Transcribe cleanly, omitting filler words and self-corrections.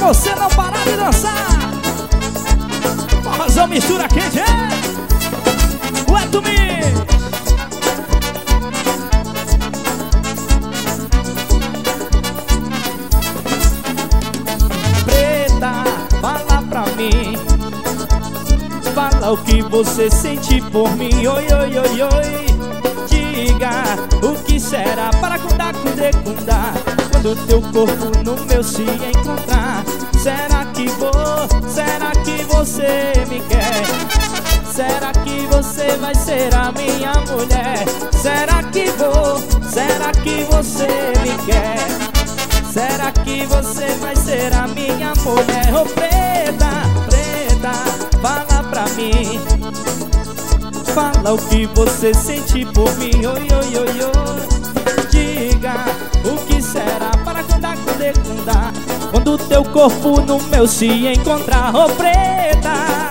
você não parar de dançar. Forrozão mistura quente, é? Ué, Tumi! Preta, fala pra mim. Fala o que você sente por mim. Oi, oi, oi, oi. Diga o que será para cundar, quando teu corpo no meu se encontrar. Será que você me quer? Será que você vai ser a minha mulher? Será que você me quer? Será que você vai ser a minha mulher? Oh, preta, preta, fala pra mim. Fala o que você sente por mim. Oi, oi, oi, oi. Diga o que será para cundar, quando teu corpo no meu se encontrar. Oh, preta,